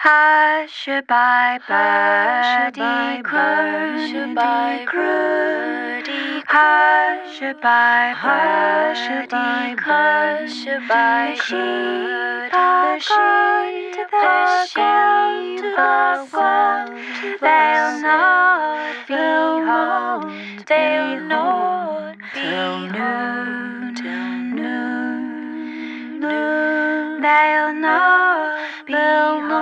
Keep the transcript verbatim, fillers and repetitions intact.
Hush-a-bye, birdie, birdie, birdie, hush-a-bye, hush-a-bye, hush-a-bye, sheep are gone to the ground. They'll not be home, they'll not be home till noon, noon. They'll not be home.